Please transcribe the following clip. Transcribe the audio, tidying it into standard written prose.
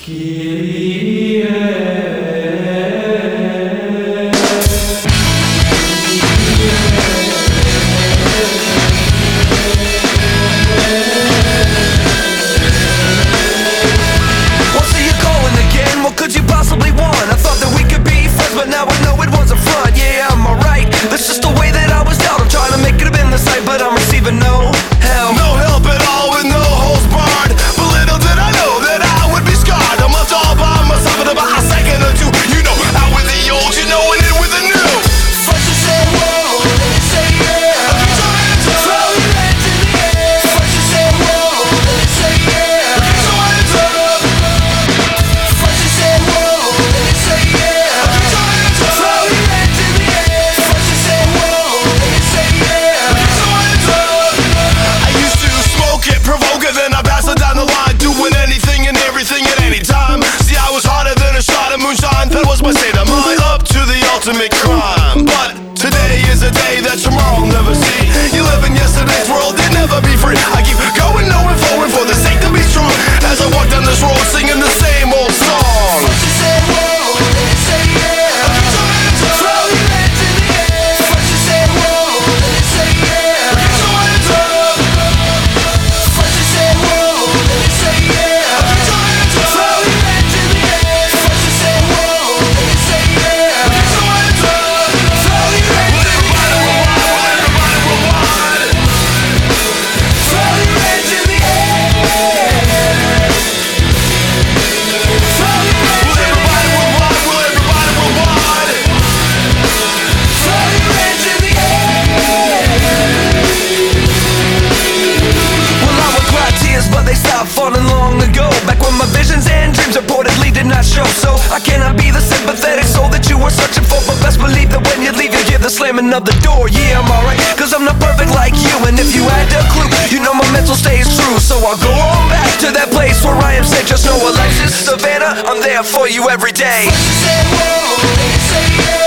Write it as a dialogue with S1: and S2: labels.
S1: That's just the way that I was dealt. I'm trying to make it up in the sight, but I'm receiving no help.
S2: No help at all with no holes barred. But little did I know that I would be scarred. I'm left all by myself in about a second or two. You know, out with the old, you know, and in with the new.
S1: First you say whoa, then you say yeah. Throw your hands in the air. First you say whoa, then you say yeah. First you say whoa, then you say yeah. Throw your hands in the air. First you say whoa, then you say yeah.
S2: I used to smoke it, provoke it, then I pass it down the line, doing anything and everything at any time. See, I was harder than a shot of moonshine. That was my state of mind, up to the ultimate crime. But today is a day that tomorrow will never see. You live in yesterday's world, you'll never be free. I keep going, knowing, flowing for the sake to be strong. As I walk down this road, singing the same old song.
S1: First you say whoa, then you say yeah. Throw your hands in the air. First you say whoa, then you say yeah. First you say whoa, then you say yeah. Throw your hands in the air. First you say whoa, then you say yeah. Throw your hands in the air. Throw your hands in the air. Throw your hands in the air.
S2: Will everybody rewind?
S1: Throw your hands in the air. Well, I would cry tears, but they stopped falling long ago. Back when my visions and dreams reportedly did not show. So I cannot be the sympathetic soul that you were searching for. But best believe that when you leave, you hear the slamming of the door. Yeah, I'm alright, cause I'm not perfect like you. And if you had a clue, you know my mental stays true. So I'll go on back to that place where I am safe. Just know Alexis, Savannah, I'm there for you every day. First you say whoa, then you say yeah.